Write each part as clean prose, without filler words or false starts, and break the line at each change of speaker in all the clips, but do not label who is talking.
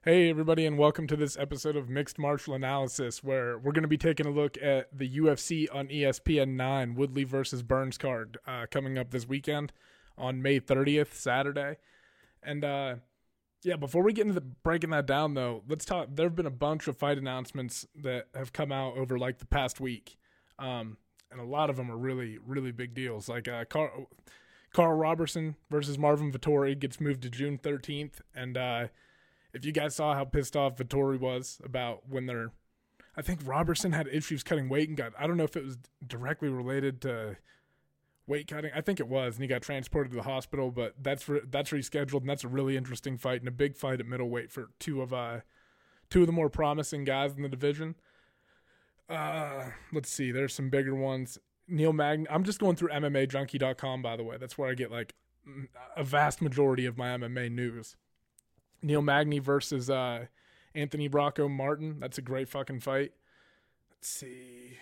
Hey, everybody, and welcome to this episode of Mixed Martial Analysis, where we're going to be taking a look at the UFC on ESPN 9 Woodley versus Burns card coming up this weekend on May 30th, Saturday. And before we get into breaking that down, though, let's talk. There have been a bunch of fight announcements that have come out over like the past week, and a lot of them are really, really big deals. Like Carl Robertson versus Marvin Vettori gets moved to June 13th, and if you guys saw how pissed off Vettori was about I think Robertson had issues cutting weight and I don't know if it was directly related to weight cutting. I think it was, and he got transported to the hospital, but that's rescheduled, and that's a really interesting fight and a big fight at middleweight for two of the more promising guys in the division. Let's see, there's some bigger ones. Neil Magny. I'm just going through MMAJunkie.com, by the way. That's where I get like a vast majority of my MMA news. Neil Magny versus Anthony Rocco Martin. That's a great fucking fight. Let's see.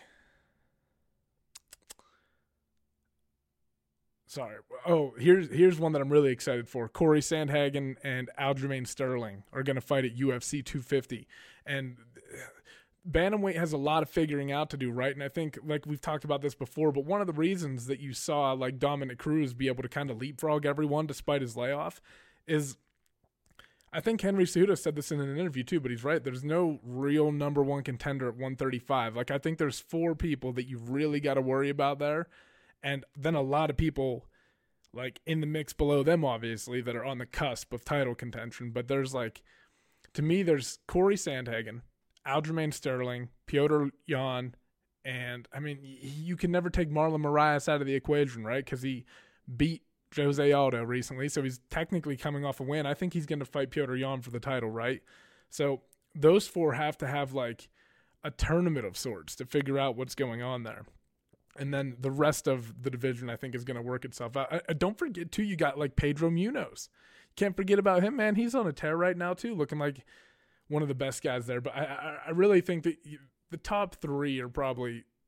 Sorry. Oh, here's one that I'm really excited for. Corey Sandhagen and Aljamain Sterling are going to fight at UFC 250. And bantamweight has a lot of figuring out to do, right? And I think, like we've talked about this before, but one of the reasons that you saw like Dominic Cruz be able to kind of leapfrog everyone despite his layoff is, I think Henry Cejudo said this in an interview too, but he's right. There's no real number one contender at 135. Like, I think there's four people that you've really got to worry about there. And then a lot of people like in the mix below them, obviously, that are on the cusp of title contention. But there's like, to me, there's Corey Sandhagen, Aljamain Sterling, Petr Yan, and I mean, you can never take Marlon Moraes out of the equation, right? Because he beat Jose Aldo recently, so he's technically coming off a win. I think he's going to fight Petr Yan for the title, right? So those four have to have like a tournament of sorts to figure out what's going on there. And then the rest of the division, I think, is going to work itself out. Don't forget, too, you got like Pedro Munoz. Can't forget about him, man. He's on a tear right now, too, looking like one of the best guys there. But I really think that the top three are probably –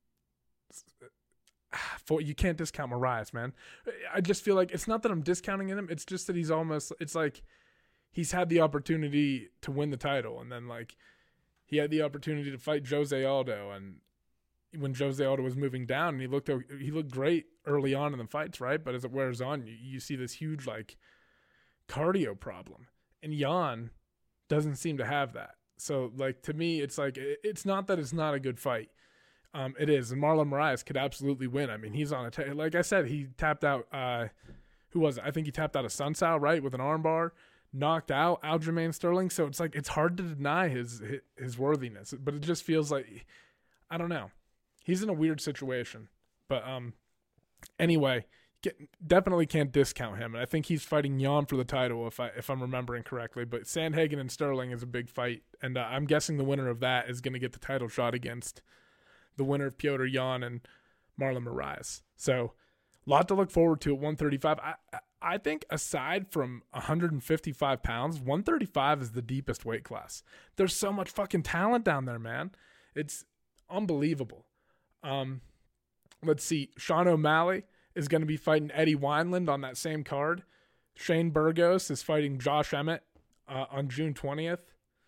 you can't discount Moraes, man. I just feel like it's not that I'm discounting him. It's just that it's like he's had the opportunity to win the title. And then like he had the opportunity to fight Jose Aldo. And when Jose Aldo was moving down, and he looked great early on in the fights, right? But as it wears on, you see this huge like cardio problem. And Yan doesn't seem to have that. So like, to me, it's like, it's not that it's not a good fight. It is, and Marlon Moraes could absolutely win. I mean, he's on a like I said, he tapped out. Who was it? I think he tapped out a Sunsao, right, with an armbar, knocked out Aljamain Sterling. So it's like it's hard to deny his worthiness, but it just feels like, I don't know, he's in a weird situation. But anyway, definitely can't discount him, and I think he's fighting Yan for the title if I'm remembering correctly. But Sandhagen and Sterling is a big fight, and I'm guessing the winner of that is going to get the title shot against the winner of Petr Yan and Marlon Moraes. So a lot to look forward to at 135. I think aside from 155 pounds, 135 is the deepest weight class. There's so much fucking talent down there, man. It's unbelievable. Let's see. Sean O'Malley is going to be fighting Eddie Wineland on that same card. Shane Burgos is fighting Josh Emmett on June 20th.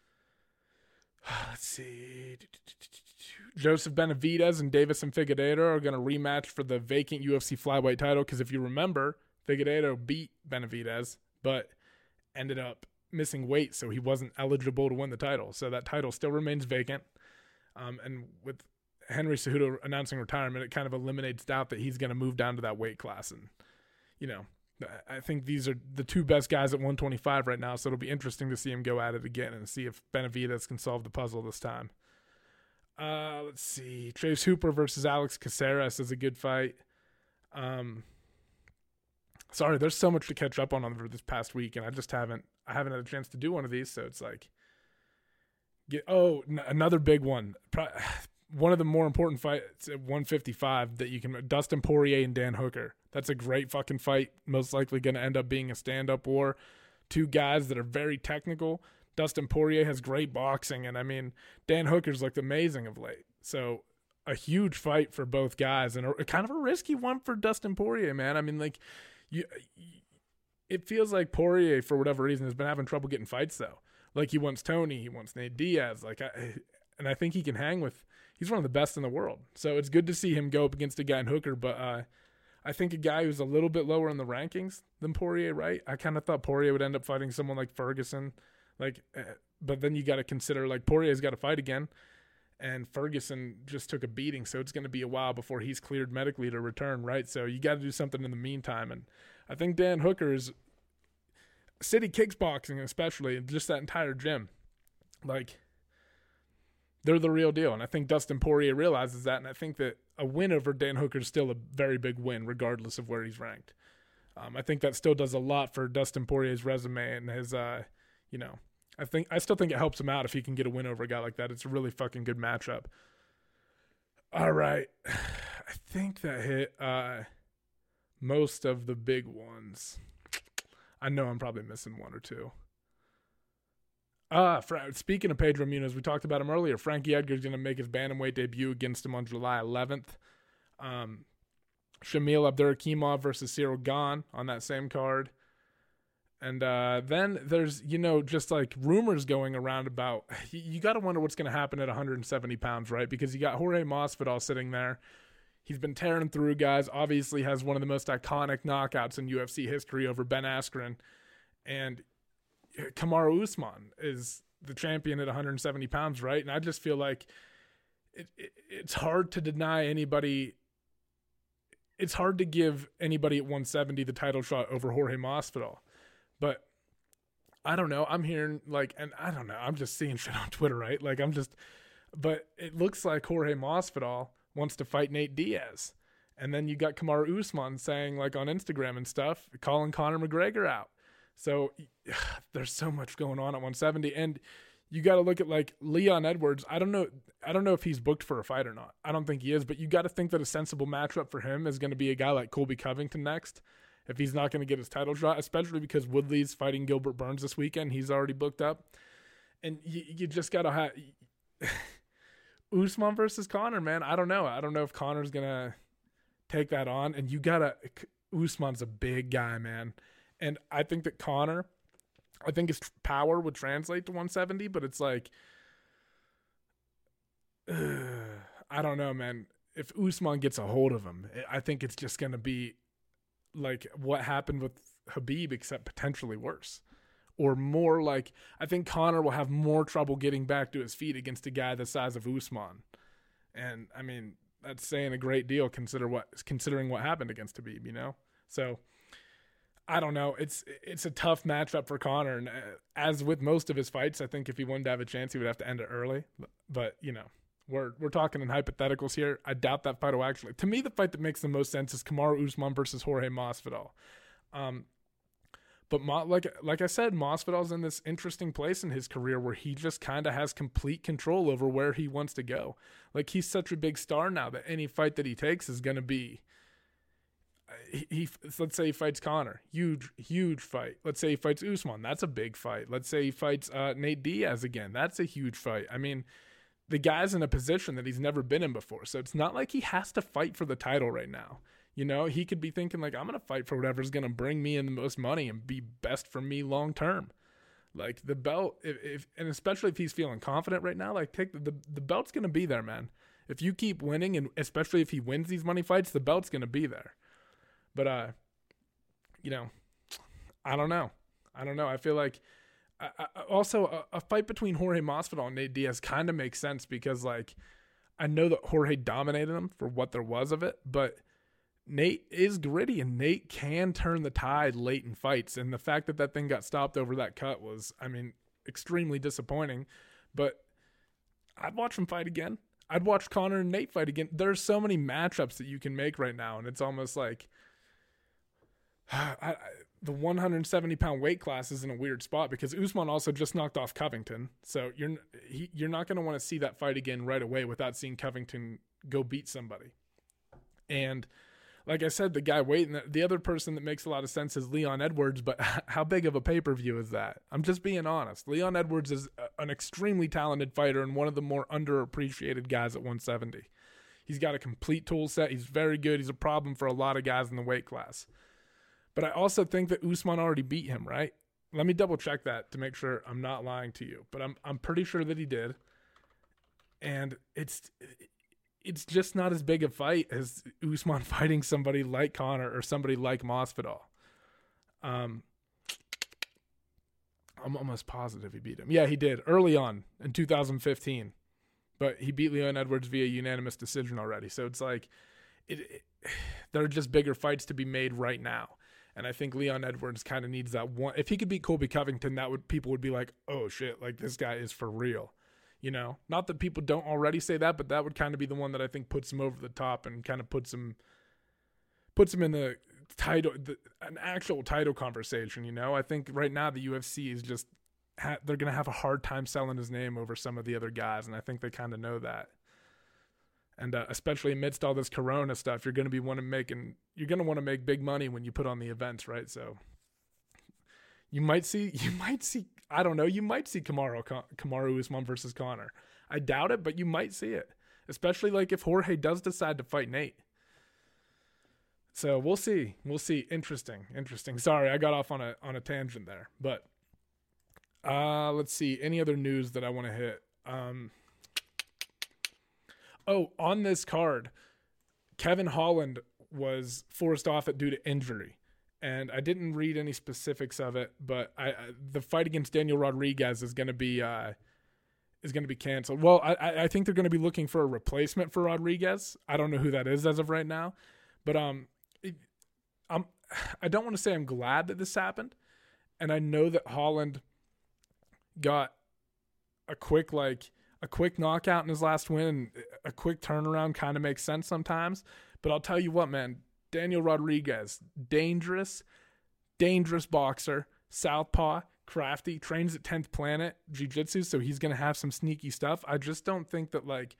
Let's see. Joseph Benavidez and Davison Figueiredo are going to rematch for the vacant UFC flyweight title, because if you remember, Figueiredo beat Benavidez, but ended up missing weight, so he wasn't eligible to win the title. So that title still remains vacant. And with Henry Cejudo announcing retirement, it kind of eliminates doubt that he's going to move down to that weight class. And, you know, I think these are the two best guys at 125 right now, so it'll be interesting to see him go at it again and see if Benavidez can solve the puzzle this time. Let's see. Chase Hooper versus Alex Caceres is a good fight. Sorry, there's so much to catch up on over this past week, and I haven't had a chance to do one of these, so it's like, another big one. One of the more important fights at 155 that you can, Dustin Poirier and Dan Hooker. That's a great fucking fight. Most likely going to end up being a stand-up war. Two guys that are very technical. Dustin Poirier has great boxing, and I mean, Dan Hooker's looked amazing of late. So a huge fight for both guys, and kind of a risky one for Dustin Poirier, man. I mean, like, it feels like Poirier, for whatever reason, has been having trouble getting fights, though. Like, he wants Tony, he wants Nate Diaz. And I think he can hang with – he's one of the best in the world. So it's good to see him go up against a guy in Hooker. But I think a guy who's a little bit lower in the rankings than Poirier, right? I kind of thought Poirier would end up fighting someone like Ferguson. But then you got to consider, like, Poirier's got to fight again. And Ferguson just took a beating, so it's going to be a while before he's cleared medically to return, right? So you got to do something in the meantime. And I think Dan Hooker is City Kickboxing, especially, just that entire gym. Like, they're the real deal. And I think Dustin Poirier realizes that. And I think that a win over Dan Hooker is still a very big win, regardless of where he's ranked. I think that still does a lot for Dustin Poirier's resume and his, I still think it helps him out if he can get a win over a guy like that. It's a really fucking good matchup. All right. I think that hit most of the big ones. I know I'm probably missing one or two. Speaking of Pedro Munoz, we talked about him earlier. Frankie Edgar's going to make his bantamweight debut against him on July 11th. Shamil Abdurakhimov versus Cyril Gane on that same card. And then there's, just like rumors going around about, you got to wonder what's going to happen at 170 pounds, right? Because you got Jorge Masvidal sitting there. He's been tearing through guys, obviously has one of the most iconic knockouts in UFC history over Ben Askren. And Kamaru Usman is the champion at 170 pounds, right? And I just feel like it's hard to deny anybody. It's hard to give anybody at 170 the title shot over Jorge Masvidal. But I don't know. I'm hearing and I don't know. I'm just seeing shit on Twitter, right? But it looks like Jorge Masvidal wants to fight Nate Diaz. And then you got Kamaru Usman saying on Instagram and stuff, calling Conor McGregor out. So there's so much going on at 170. And you got to look at Leon Edwards. I don't know if he's booked for a fight or not. I don't think he is, but you got to think that a sensible matchup for him is going to be a guy like Colby Covington next. If he's not going to get his title shot, especially because Woodley's fighting Gilbert Burns this weekend. He's already booked up. And you just got to have Usman versus Conor, man. I don't know. I don't know if Conor's going to take that on. And you got to – Usman's a big guy, man. And I think that Conor – I think his power would translate to 170, but it's I don't know, man. If Usman gets a hold of him, I think it's just going to be – what happened with Khabib, except potentially worse. Or more I think Conor will have more trouble getting back to his feet against a guy the size of Usman. And, I mean, that's saying a great deal considering what happened against Khabib, So, I don't know. It's a tough matchup for Conor. And as with most of his fights, I think if he wanted to have a chance, he would have to end it early. But, We're talking in hypotheticals here. I doubt that fight will actually. To me, the fight that makes the most sense is Kamaru Usman versus Jorge Masvidal. But like I said, Masvidal's in this interesting place in his career where he just kind of has complete control over where he wants to go. He's such a big star now that any fight that he takes is going to be. Let's say he fights Conor, huge fight. Let's say he fights Usman, that's a big fight. Let's say he fights Nate Diaz again, that's a huge fight. I mean. The guy's in a position that he's never been in before. So it's not like he has to fight for the title right now. He could be thinking I'm going to fight for whatever's going to bring me in the most money and be best for me long term. The belt, and especially if he's feeling confident right now, take the belt's going to be there, man. If you keep winning, and especially if he wins these money fights, the belt's going to be there. But, I don't know. I feel like also, a fight between Jorge Masvidal and Nate Diaz kind of makes sense because, I know that Jorge dominated him for what there was of it, but Nate is gritty and Nate can turn the tide late in fights. And the fact that thing got stopped over that cut was, extremely disappointing. But I'd watch him fight again. I'd watch Conor and Nate fight again. There's so many matchups that you can make right now, and it's almost the 170-pound weight class is in a weird spot because Usman also just knocked off Covington. So you're not going to want to see that fight again right away without seeing Covington go beat somebody. And like I said, the guy waiting, the other person that makes a lot of sense is Leon Edwards, but how big of a pay-per-view is that? I'm just being honest. Leon Edwards is an extremely talented fighter and one of the more underappreciated guys at 170. He's got a complete tool set. He's very good. He's a problem for a lot of guys in the weight class. But I also think that Usman already beat him, right? Let me double check that to make sure I'm not lying to you. But I'm pretty sure that he did. And it's just not as big a fight as Usman fighting somebody like Conor or somebody like Masvidal. I'm almost positive he beat him. Yeah, he did early on in 2015. But he beat Leon Edwards via unanimous decision already. So it's like there are just bigger fights to be made right now. And I think Leon Edwards kind of needs that one. If he could beat Colby Covington, people would be like, oh shit, like this guy is for real. You know, not that people don't already say that, but that would kind of be the one that I think puts him over the top and kind of puts him in the title, an actual title conversation. You know, I think right now the UFC is just they're gonna have a hard time selling his name over some of the other guys, and I think they kind of know that. And especially amidst all this Corona stuff, you're gonna want to make big money when you put on the events, right? So you might see. I don't know. You might see Kamaru Usman versus Conor. I doubt it, but you might see it. Especially like if Jorge does decide to fight Nate. So we'll see. Interesting. Sorry, I got off on a tangent there. But let's see. Any other news that I want to hit? On this card, Kevin Holland was forced off it due to injury. And I didn't read any specifics of it, but the fight against Daniel Rodriguez is going to be canceled. Well, I think they're going to be looking for a replacement for Rodriguez. I don't know who that is as of right now, but I don't want to say I'm glad that this happened, and I know that Holland got a quick knockout in his last win, and a quick turnaround kind of makes sense sometimes. But I'll tell you what, man. Daniel Rodriguez, dangerous boxer, southpaw, crafty, trains at 10th Planet Jiu-Jitsu, so he's going to have some sneaky stuff. I just don't think that, like,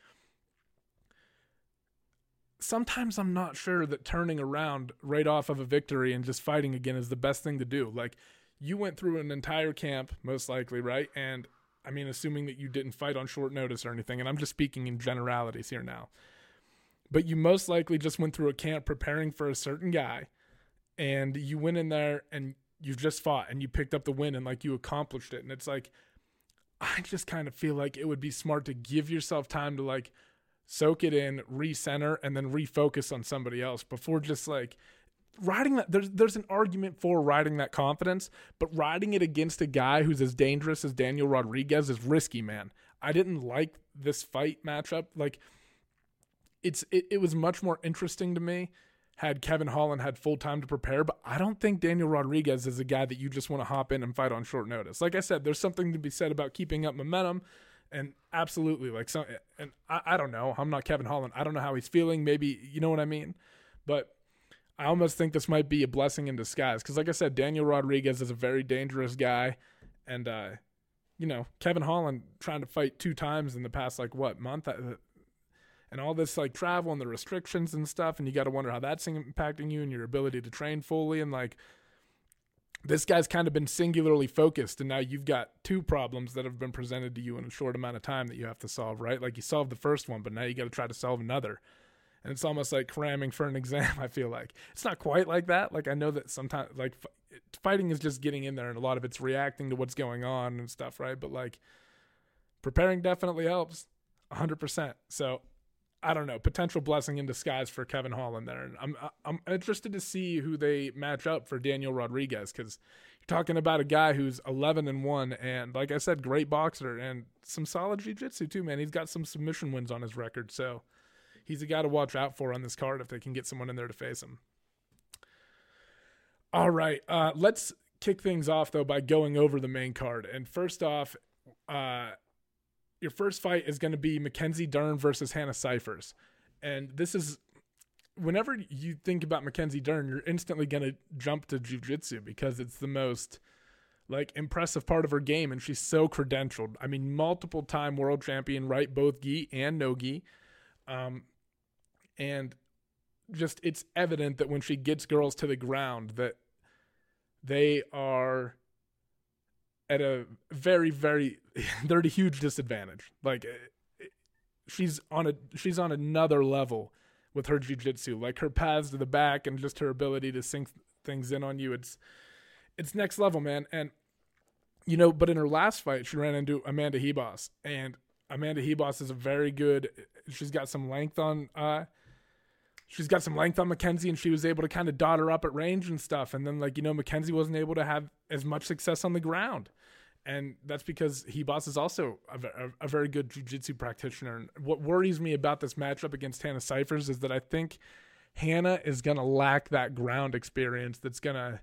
sometimes I'm not sure that turning around right off of a victory and just fighting again is the best thing to do. Like, you went through an entire camp, most likely, right? And, I mean, assuming that you didn't fight on short notice or anything, and I'm just speaking in generalities here now. But you most likely just went through a camp preparing for a certain guy, and you went in there and you just fought and you picked up the win and like you accomplished it. And it's like, I just kind of feel like it would be smart to give yourself time to like soak it in, recenter, and then refocus on somebody else before just like riding that. There's an argument for riding that confidence, but riding it against a guy who's as dangerous as Daniel Rodriguez is risky, man. I didn't like this fight matchup. Like, it was much more interesting to me had Kevin Holland had full time to prepare, but I don't think Daniel Rodriguez is a guy that you just want to hop in and fight on short notice. Like I said, there's something to be said about keeping up momentum, and absolutely, like, and I don't know. I'm not Kevin Holland. I don't know how he's feeling. Maybe, you know what I mean? But I almost think this might be a blessing in disguise because, like I said, Daniel Rodriguez is a very dangerous guy, and Kevin Holland trying to fight 2 times in the past month. And all this like travel and the restrictions and stuff, and you got to wonder how that's impacting you and your ability to train fully. And like, this guy's kind of been singularly focused, and now you've got 2 problems that have been presented to you in a short amount of time that you have to solve, right? Like, you solved the first one, but now you got to try to solve another. And it's almost like cramming for an exam. I feel like it's not quite like that. Like, I know that sometimes like fighting is just getting in there, and a lot of it's reacting to what's going on and stuff, right? But like, preparing definitely helps 100%. So I don't know, potential blessing in disguise for Kevin Holland there. And I'm interested to see who they match up for Daniel Rodriguez, because you're talking about a guy who's 11-1, and like I said, great boxer and some solid jiu-jitsu too, man. He's got some submission wins on his record, so he's a guy to watch out for on this card if they can get someone in there to face him. All right, let's kick things off though by going over the main card. And first off, your first fight is going to be Mackenzie Dern versus Hannah Cifers. And this is, whenever you think about Mackenzie Dern, you're instantly going to jump to jiu-jitsu because it's the most like impressive part of her game. And she's so credentialed. I mean, multiple time world champion, right? Both gi and no gi. And just, it's evident that when she gets girls to the ground that they are at a very, very, they're at a huge disadvantage. Like, she's on another level with her jiu-jitsu. Like, her paths to the back and just her ability to sink things in on you. It's next level, man. And but in her last fight, she ran into Amanda Hebos, and Amanda Hebos is a very good. She's got some length on. She's got some length on Mackenzie, and she was able to kind of dot her up at range and stuff. And then, Mackenzie wasn't able to have as much success on the ground. And that's because Hebos is also a very good jiu-jitsu practitioner. And what worries me about this matchup against Hannah Cifers is that I think Hannah is going to lack that ground experience that's going to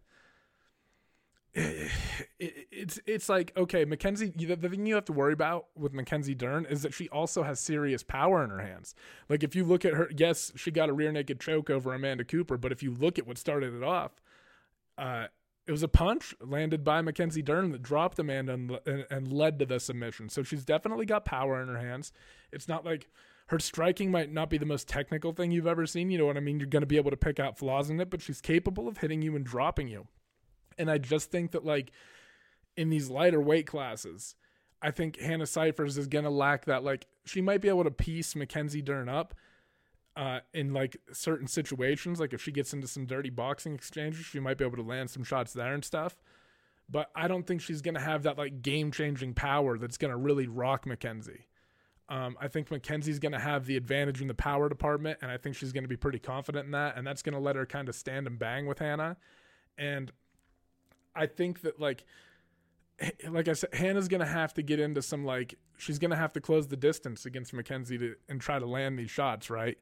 it's like, okay, Mackenzie, the thing you have to worry about with Mackenzie Dern is that she also has serious power in her hands. Like, if you look at her, yes, she got a rear naked choke over Amanda Cooper, but if you look at what started it off, it was a punch landed by Mackenzie Dern that dropped Amanda and led to the submission. So she's definitely got power in her hands. It's not like her striking might not be the most technical thing you've ever seen. You know what I mean? You're going to be able to pick out flaws in it, but she's capable of hitting you and dropping you. And I just think that, like, in these lighter weight classes, I think Hannah Cifers is going to lack that. Like, she might be able to piece Mackenzie Dern up in, like, certain situations. Like, if she gets into some dirty boxing exchanges, she might be able to land some shots there and stuff. But I don't think she's going to have that, like, game-changing power that's going to really rock Mackenzie. I think Mackenzie's going to have the advantage in the power department, and I think she's going to be pretty confident in that, and that's going to let her kind of stand and bang with Hannah. And I think that, like I said, Hannah's going to have to get into some, like, she's going to have to close the distance against Mackenzie and try to land these shots, right?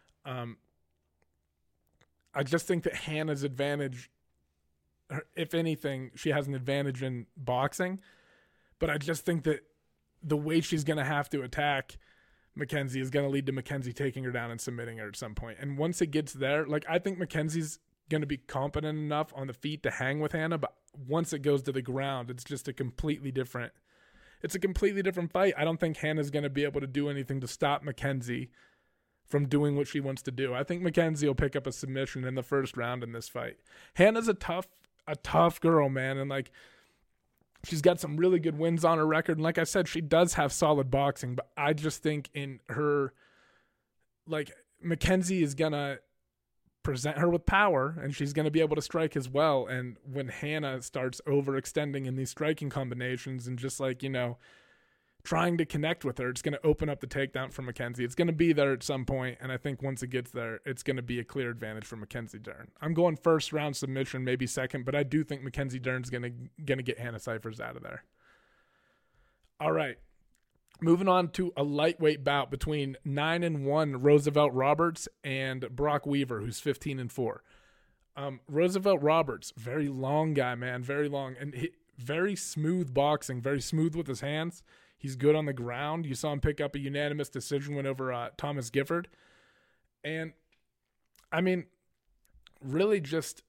I just think that Hannah's advantage, if anything, she has an advantage in boxing, but I just think that the way she's going to have to attack Mackenzie is going to lead to Mackenzie taking her down and submitting her at some point. And once it gets there, like, I think Mackenzie's going to be competent enough on the feet to hang with Hannah, but once it goes to the ground, it's just a completely different fight. I don't think Hannah's going to be able to do anything to stop Mackenzie from doing what she wants to do. I think Mackenzie will pick up a submission in the first round in this fight. Hannah's a tough girl, man, and, like, she's got some really good wins on her record. And like I said, she does have solid boxing, but I just think in her, like, Mackenzie is going to present her with power, and she's going to be able to strike as well. And when Hannah starts overextending in these striking combinations and just, like, trying to connect with her, it's going to open up the takedown for Mackenzie. It's going to be there at some point, and I think once it gets there, it's going to be a clear advantage for Mackenzie Dern. I'm going first round submission, maybe second, but I do think Mackenzie Dern's going to get Hannah Cifers out of there. All right. Moving on to a lightweight bout between 9-1 Roosevelt Roberts and Brock Weaver, who's 15-4. Roosevelt Roberts, very long guy, man, very long, and very smooth boxing, very smooth with his hands. He's good on the ground. You saw him pick up a unanimous decision win over Thomas Gifford. And, I mean, really just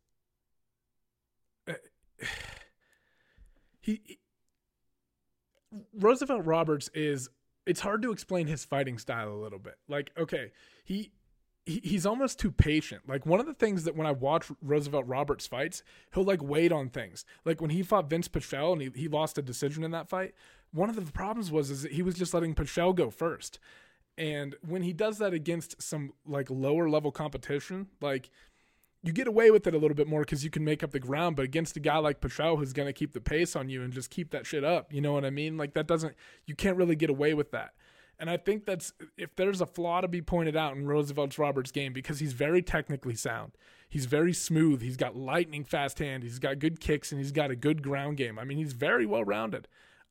Roosevelt Roberts it's hard to explain his fighting style a little bit. Like, okay, he's almost too patient. Like, one of the things that when I watch Roosevelt Roberts fights, he'll, like, wait on things. Like, when he fought Vince Pichel and he lost a decision in that fight, one of the problems is that he was just letting Pichel go first. And when he does that against some, like, lower level competition, like, you get away with it a little bit more because you can make up the ground, but against a guy like Pichel who's going to keep the pace on you and just keep that shit up, you know what I mean? Like, you can't really get away with that. And I think if there's a flaw to be pointed out in Roosevelt Roberts' game, because he's very technically sound, he's very smooth, he's got lightning fast hand, he's got good kicks, and he's got a good ground game. I mean, he's very well rounded.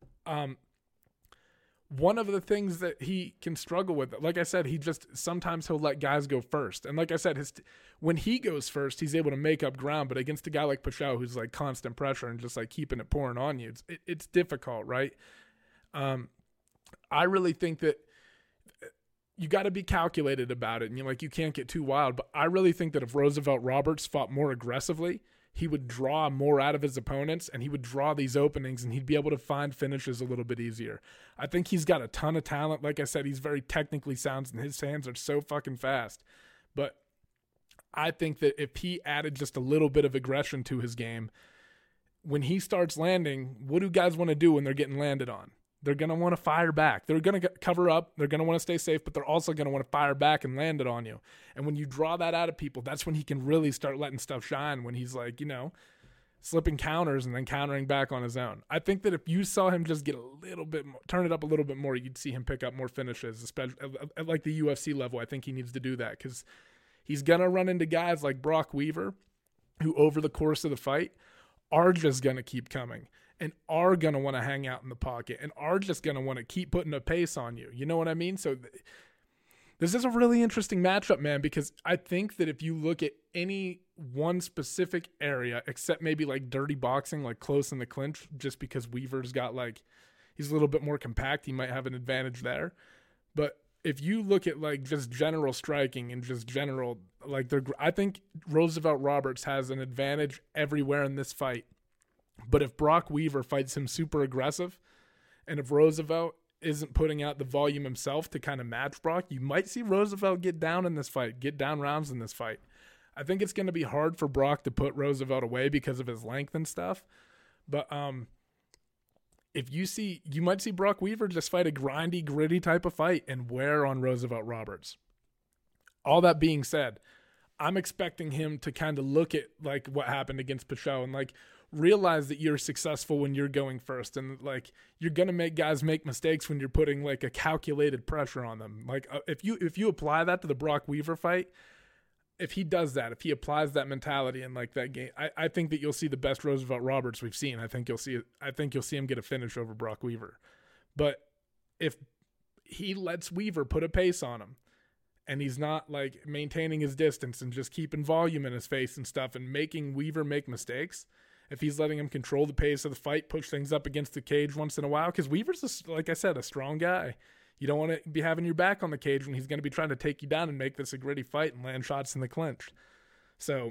One of the things that he can struggle with, like I said, sometimes he'll let guys go first. And like I said, when he goes first, he's able to make up ground. But against a guy like Pichel, who's, like, constant pressure and just, like, keeping it pouring on you, it's difficult, right? I really think that you got to be calculated about it, and you can't get too wild. But I really think that if Roosevelt Roberts fought more aggressively, he would draw more out of his opponents, and he would draw these openings, and he'd be able to find finishes a little bit easier. I think he's got a ton of talent. Like I said, he's very technically sound, and his hands are so fucking fast. But I think that if he added just a little bit of aggression to his game, when he starts landing, what do guys want to do when they're getting landed on? They're going to want to fire back. They're going to cover up. They're going to want to stay safe, but they're also going to want to fire back and land it on you. And when you draw that out of people, that's when he can really start letting stuff shine, when he's like, slipping counters and then countering back on his own. I think that if you saw him just get a little bit more, turn it up a little bit more, you'd see him pick up more finishes, especially at like the UFC level. I think he needs to do that because he's going to run into guys like Brock Weaver who over the course of the fight are just going to keep coming and are going to want to hang out in the pocket and are just going to want to keep putting a pace on you. You know what I mean? So this is a really interesting matchup, man, because I think that if you look at any one specific area, except maybe like dirty boxing, like close in the clinch, just because Weaver's got he's a little bit more compact, he might have an advantage there. But if you look at like just general striking and just general, I think Roosevelt Roberts has an advantage everywhere in this fight. But if Brock Weaver fights him super aggressive, and if Roosevelt isn't putting out the volume himself to kind of match Brock, you might see Roosevelt get down in this fight, get down rounds in this fight. I think it's going to be hard for Brock to put Roosevelt away because of his length and stuff. But if you might see Brock Weaver just fight a grindy, gritty type of fight and wear on Roosevelt Roberts. All that being said, I'm expecting him to kind of look at like what happened against Pichot and like realize that you're successful when you're going first, and like you're gonna make guys make mistakes when you're putting like a calculated pressure on them. Like if you apply that to the Brock Weaver fight, if he does that, if he applies that mentality in like that game, I think that you'll see the best Roosevelt Roberts we've seen. I think you'll see him get a finish over Brock Weaver. But if he lets Weaver put a pace on him, and he's not like maintaining his distance and just keeping volume in his face and stuff and making Weaver make mistakes, if he's letting him control the pace of the fight, push things up against the cage once in a while, because Weaver's, like I said, a strong guy. You don't want to be having your back on the cage when he's going to be trying to take you down and make this a gritty fight and land shots in the clinch. So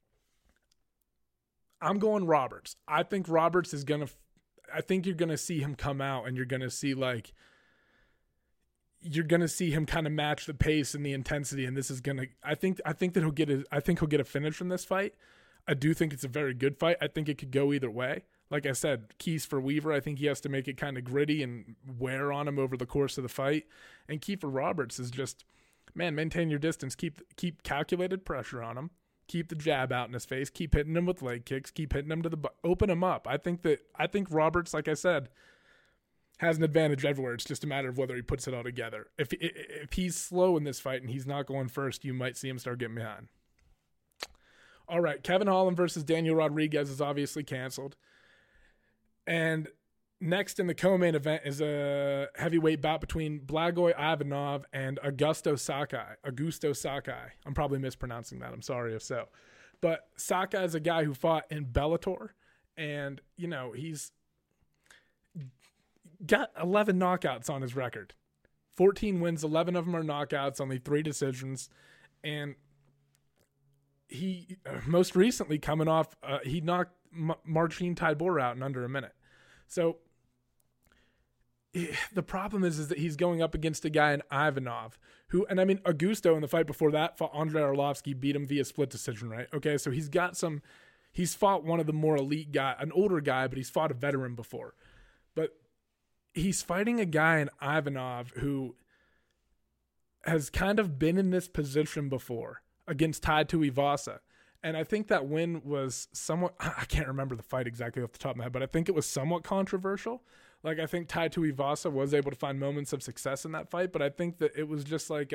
I'm going Roberts. I think Roberts is going to – I think you're going to see him come out and you're going to see like – you're going to see him kind of match the pace and the intensity, and this is going to – I think that he'll get a finish from this fight. I do think it's a very good fight. I think it could go either way. Like I said, keys for Weaver, I think he has to make it kind of gritty and wear on him over the course of the fight. And key for Roberts is just, man, maintain your distance. Keep calculated pressure on him. Keep the jab out in his face. Keep hitting him with leg kicks. Keep hitting him open him up. I think Roberts, like I said, has an advantage everywhere. It's just a matter of whether he puts it all together. If he's slow in this fight and he's not going first, you might see him start getting behind. All right, Kevin Holland versus Daniel Rodriguez is obviously canceled. And next in the co-main event is a heavyweight bout between Blagoy Ivanov and Augusto Sakai. I'm probably mispronouncing that. I'm sorry if so. But Sakai is a guy who fought in Bellator, and, he's got 11 knockouts on his record. 14 wins, 11 of them are knockouts, only 3 decisions. And he most recently coming off, he knocked Marcin Tybura out in under a minute. So the problem is that he's going up against a guy in Ivanov who, and I mean, Augusto in the fight before that fought Andrei Arlovsky, beat him via split decision, right? Okay, so he's fought one of the more elite guy, an older guy, but he's fought a veteran before. But he's fighting a guy in Ivanov who has kind of been in this position before against Tai Tuivasa. And I think that win was somewhat, I can't remember the fight exactly off the top of my head, but I think it was somewhat controversial. Like, I think Tai Tuivasa was able to find moments of success in that fight, but I think that it was just like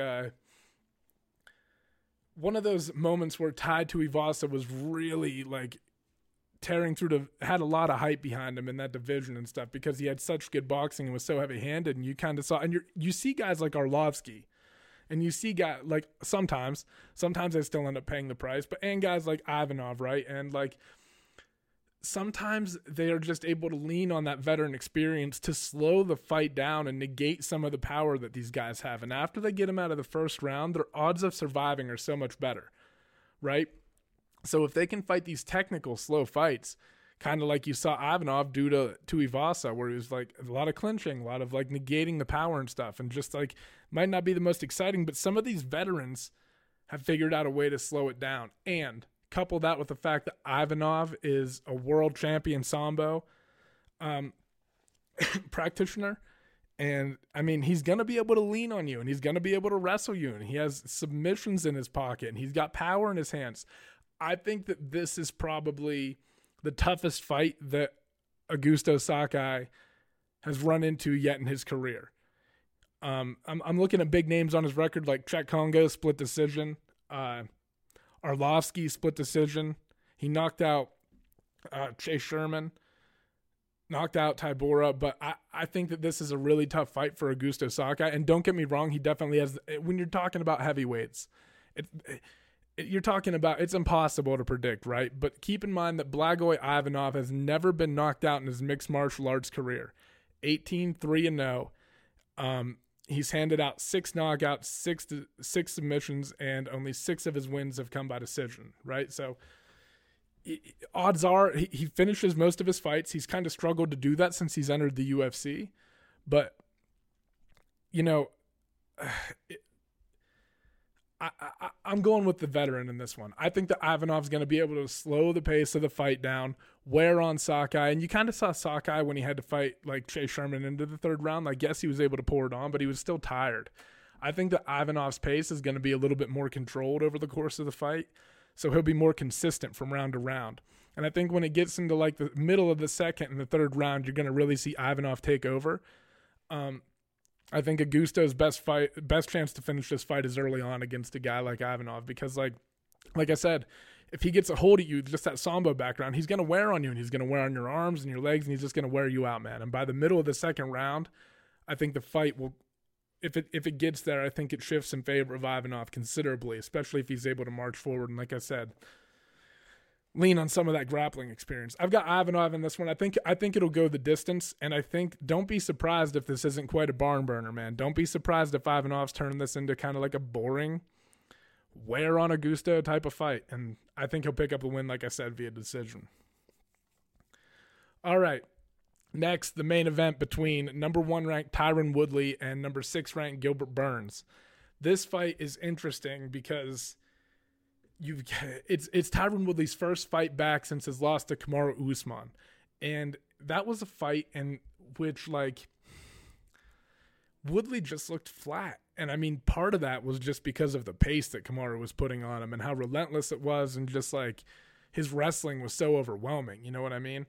one of those moments where Tai Tuivasa was really like tearing through had a lot of hype behind him in that division and stuff because he had such good boxing and was so heavy-handed, and you kind of saw, and you see guys like Arlovsky, and you see guys like sometimes they still end up paying the price, and guys like Ivanov, right? And like sometimes they are just able to lean on that veteran experience to slow the fight down and negate some of the power that these guys have. And after they get them out of the first round, their odds of surviving are so much better, right? So if they can fight these technical slow fights, kind of like you saw Ivanov do to Tuivasa, where it was like a lot of clinching, a lot of like negating the power and stuff, and just like might not be the most exciting, but some of these veterans have figured out a way to slow it down. And couple that with the fact that Ivanov is a world champion Sambo practitioner. And I mean, he's going to be able to lean on you, and he's going to be able to wrestle you, and he has submissions in his pocket, and he's got power in his hands. I think that this is probably the toughest fight that Augusto Sakai has run into yet in his career. I'm looking at big names on his record like Cheick Kongo, split decision. Arlovsky, split decision. He knocked out Chase Sherman, knocked out Tybura, but I think that this is a really tough fight for Augusto Sakai. And don't get me wrong, he definitely has. When you're talking about heavyweights, you're talking about, it's impossible to predict, right? But keep in mind that Blagoy Ivanov has never been knocked out in his mixed martial arts career. 18-3-0. He's handed out 6 knockouts, six submissions, and only 6 of his wins have come by decision, right? So odds are he finishes most of his fights. He's kind of struggled to do that since he's entered the UFC. But, you know, I'm going with the veteran in this one. I think that Ivanov's going to be able to slow the pace of the fight down, wear on Sakai. And you kind of saw Sakai when he had to fight like Chase Sherman into the 3rd round. I guess he was able to pour it on, but he was still tired. I think that Ivanov's pace is going to be a little bit more controlled over the course of the fight. So he'll be more consistent from round to round. And I think when it gets into like the middle of the 2nd and the 3rd round, you're going to really see Ivanov take over. I think Augusto's best chance to finish this fight is early on against a guy like Ivanov, because like I said, if he gets a hold of you, just that Sambo background, he's going to wear on you, and he's going to wear on your arms and your legs, and he's just going to wear you out, man. And by the middle of the 2nd round, I think the fight will, if it gets there, I think it shifts in favor of Ivanov considerably, especially if he's able to march forward. And like I said, lean on some of that grappling experience. I've got Ivanov in this one. I think it'll go the distance, and I think don't be surprised if this isn't quite a barn burner, man. Don't be surprised if Ivanov's turning this into kind of like a boring wear on Augusto type of fight, and I think he'll pick up the win, like I said, via decision. All right, next, the main event between number 1 ranked Tyron Woodley and number 6 ranked Gilbert Burns. This fight is interesting because it's Tyron Woodley's first fight back since his loss to Kamaru Usman. And that was a fight in which, like, Woodley just looked flat. And I mean, part of that was just because of the pace that Kamaru was putting on him and how relentless it was, and just like his wrestling was so overwhelming. You know what I mean?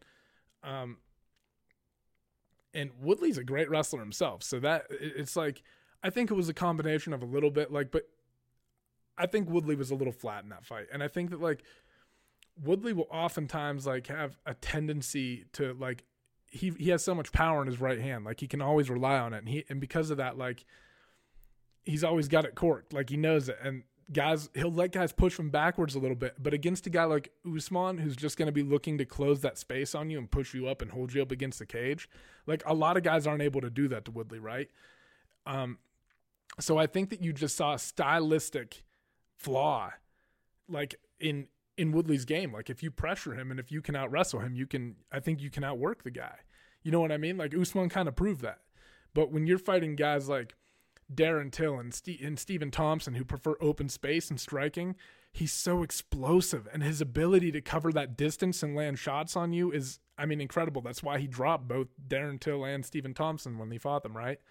And Woodley's a great wrestler himself. So that it's like, I think it was a combination of a little bit like, but I think Woodley was a little flat in that fight. And I think that like Woodley will oftentimes like have a tendency to like, he has so much power in his right hand. Like he can always rely on it. And because of that, like he's always got it corked. Like he knows it. And he'll let guys push him backwards a little bit, but against a guy like Usman, who's just going to be looking to close that space on you and push you up and hold you up against the cage, like a lot of guys aren't able to do that to Woodley, right? So I think that you just saw a stylistic flaw, like in Woodley's game. Like if you pressure him and if you can out wrestle him, I think you can outwork the guy. You know what I mean? Like Usman kind of proved that. But when you're fighting guys like Darren Till and Stephen Thompson, who prefer open space and striking, he's so explosive, and his ability to cover that distance and land shots on you is, I mean, incredible. That's why he dropped both Darren Till and Stephen Thompson when he fought them, right?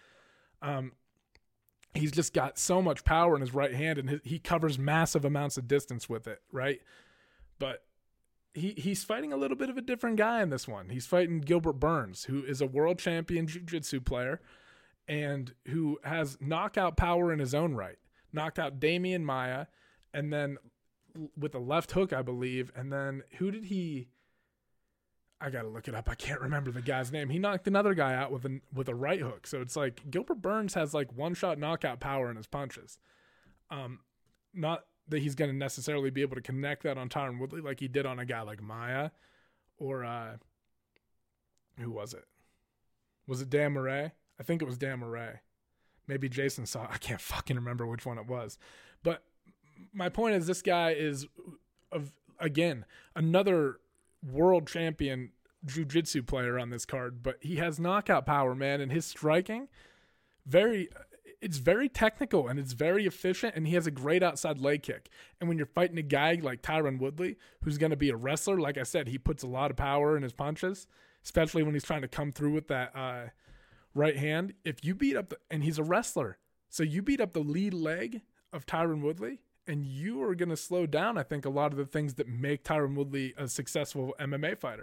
He's just got so much power in his right hand, and he covers massive amounts of distance with it, right? But he's fighting a little bit of a different guy in this one. He's fighting Gilbert Burns, who is a world champion jiu-jitsu player and who has knockout power in his own right. Knocked out Damian Maia, and then with a left hook, I believe. And then who did he? I got to look it up. I can't remember the guy's name. He knocked another guy out with a right hook. So it's like Gilbert Burns has like one-shot knockout power in his punches. Not that he's going to necessarily be able to connect that on Tyron Woodley like he did on a guy like Maia or who was it? Was it Dan Murray? I think it was Dan Murray. Maybe Jason saw it. I can't fucking remember which one it was. But my point is, this guy is, again, another world champion jiu-jitsu player on this card, but he has knockout power, man, and his striking, it's very technical and it's very efficient, and he has a great outside leg kick. And when you're fighting a guy like Tyron Woodley, who's going to be a wrestler, like I said, he puts a lot of power in his punches, especially when he's trying to come through with that right hand. If you beat up and he's a wrestler, so you beat up the lead leg of Tyron Woodley, and you are going to slow down, I think, a lot of the things that make Tyron Woodley a successful MMA fighter.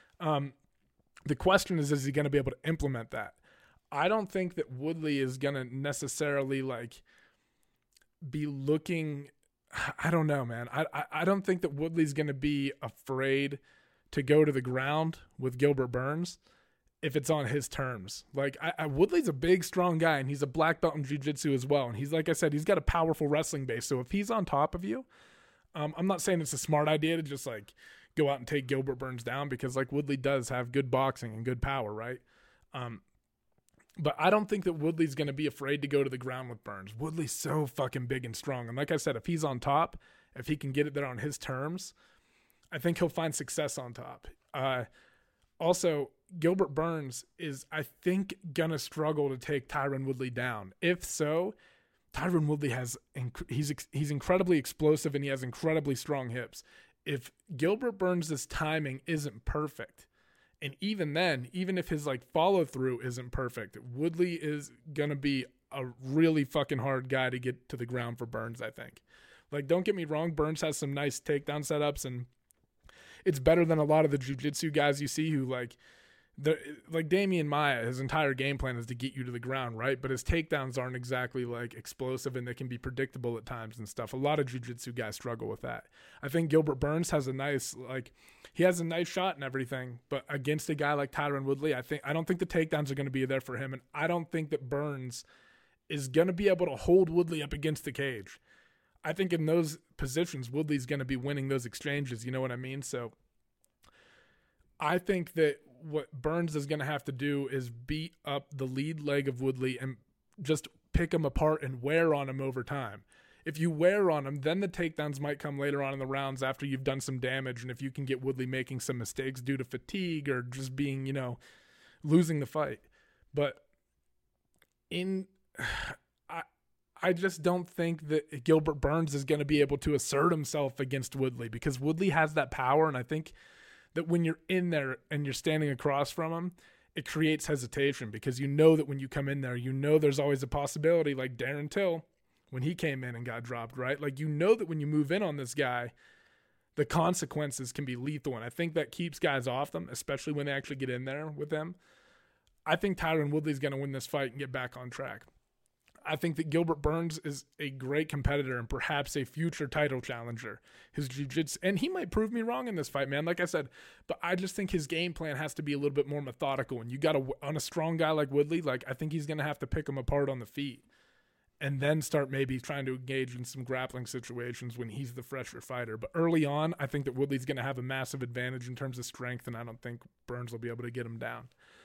The question is he going to be able to implement that? I don't think that Woodley is going to necessarily like be looking. I don't know, man. I don't think that Woodley's going to be afraid to go to the ground with Gilbert Burns if it's on his terms. Like Woodley's a big, strong guy, and he's a black belt in jiu-jitsu as well. And he's, like I said, he's got a powerful wrestling base. So if he's on top of you, I'm not saying it's a smart idea to just like go out and take Gilbert Burns down, because like Woodley does have good boxing and good power, right? But I don't think that Woodley's going to be afraid to go to the ground with Burns. Woodley's so fucking big and strong. And like I said, if he's on top, if he can get it there on his terms, I think he'll find success on top. Also, Gilbert Burns is, I think, going to struggle to take Tyron Woodley down. If so, Tyron Woodley he's incredibly explosive, and he has incredibly strong hips. If Gilbert Burns' timing isn't perfect, and even then, even if his like follow through isn't perfect, Woodley is gonna be a really fucking hard guy to get to the ground for Burns, I think. Like, don't get me wrong, Burns has some nice takedown setups, and it's better than a lot of the jiu-jitsu guys you see who like Damian Maia, his entire game plan is to get you to the ground, right? But his takedowns aren't exactly like explosive, and they can be predictable at times and stuff. A lot of jiu-jitsu guys struggle with that. I think Gilbert Burns has a nice shot and everything, but against a guy like Tyron Woodley, I don't think the takedowns are going to be there for him, and I don't think that Burns is going to be able to hold Woodley up against the cage. I think in those positions, Woodley's going to be winning those exchanges, you know what I mean? So I think that what Burns is going to have to do is beat up the lead leg of Woodley and just pick him apart and wear on him over time. If you wear on him, then the takedowns might come later on in the rounds after you've done some damage, and if you can get Woodley making some mistakes due to fatigue or just being, losing the fight. But I just don't think that Gilbert Burns is going to be able to assert himself against Woodley, because Woodley has that power, and I think that when you're in there and you're standing across from him, it creates hesitation, because you know that when you come in there, there's always a possibility, like Darren Till, when he came in and got dropped, right? Like, that when you move in on this guy, the consequences can be lethal, and I think that keeps guys off them, especially when they actually get in there with them. I think Tyron Woodley's going to win this fight and get back on track. I think that Gilbert Burns is a great competitor and perhaps a future title challenger. His jiu-jitsu, and he might prove me wrong in this fight, man, like I said, but I just think his game plan has to be a little bit more methodical. And you got on a strong guy like Woodley, like, I think he's going to have to pick him apart on the feet and then start maybe trying to engage in some grappling situations when he's the fresher fighter. But early on, I think that Woodley's going to have a massive advantage in terms of strength, and I don't think Burns will be able to get him down.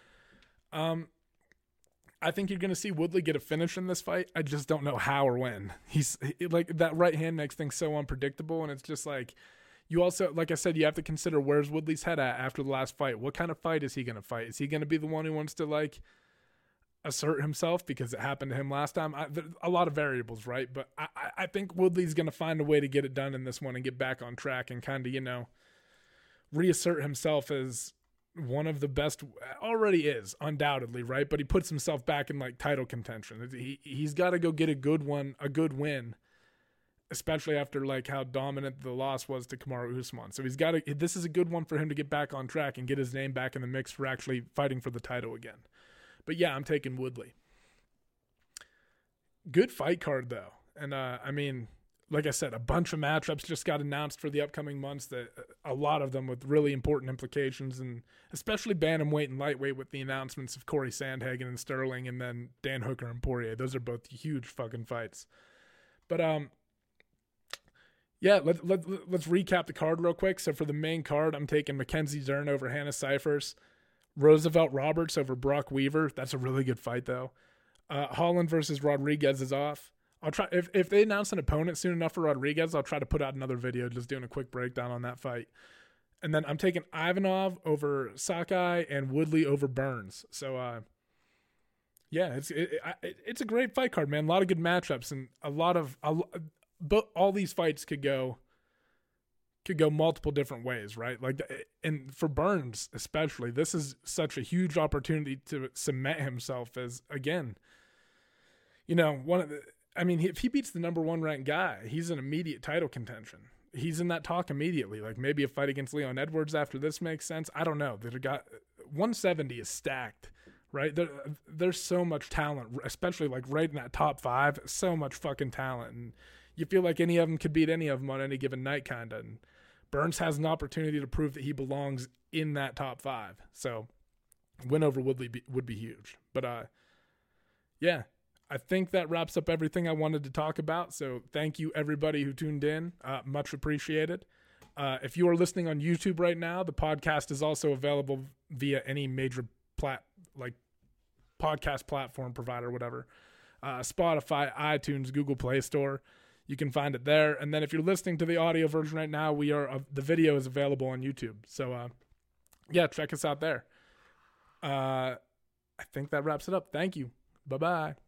I think you're going to see Woodley get a finish in this fight. I just don't know how or when. He's like, that right hand makes things so unpredictable, and it's just like, you also, like I said, you have to consider where's Woodley's head at after the last fight. What kind of fight is he going to fight? Is he going to be the one who wants to like assert himself because it happened to him last time? A lot of variables, right? But I think Woodley's going to find a way to get it done in this one and get back on track and kind of, reassert himself as one of the best. Already is, undoubtedly, right? But he puts himself back in like title contention. He's got to go get a good win, especially after like how dominant the loss was to Kamaru Usman. So this is a good one for him to get back on track and get his name back in the mix for actually fighting for the title again. But yeah, I'm taking Woodley. Good fight card though. And like I said, a bunch of matchups just got announced for the upcoming months, that a lot of them with really important implications, and especially bantamweight and lightweight with the announcements of Corey Sandhagen and Sterling, and then Dan Hooker and Poirier. Those are both huge fucking fights. But yeah, let's recap the card real quick. So for the main card, I'm taking Mackenzie Dern over Hannah Cifers, Roosevelt Roberts over Brock Weaver. That's a really good fight though. Holland versus Rodriguez is off. I'll try, if they announce an opponent soon enough for Rodriguez, I'll try to put out another video just doing a quick breakdown on that fight. And then I'm taking Ivanov over Sakai and Woodley over Burns. So yeah, it's a great fight card, man. A lot of good matchups, and but all these fights could go could go multiple different ways, right? Like, and for Burns especially, this is such a huge opportunity to cement himself as, again, if he beats the number 1 ranked guy, he's an immediate title contention. He's in that talk immediately. Like, maybe a fight against Leon Edwards after this makes sense. I don't know. 170 is stacked, right? There's so much talent, especially like right in that top 5. So much fucking talent, and you feel like any of them could beat any of them on any given night, kind of. And Burns has an opportunity to prove that he belongs in that top 5. So, win over Woodley would be huge. But yeah. I think that wraps up everything I wanted to talk about. So thank you, everybody who tuned in. Much appreciated. If you are listening on YouTube right now, the podcast is also available via any major podcast platform provider, whatever. Spotify, iTunes, Google Play Store. You can find it there. And then if you're listening to the audio version right now, the video is available on YouTube. So yeah, check us out there. I think that wraps it up. Thank you. Bye-bye.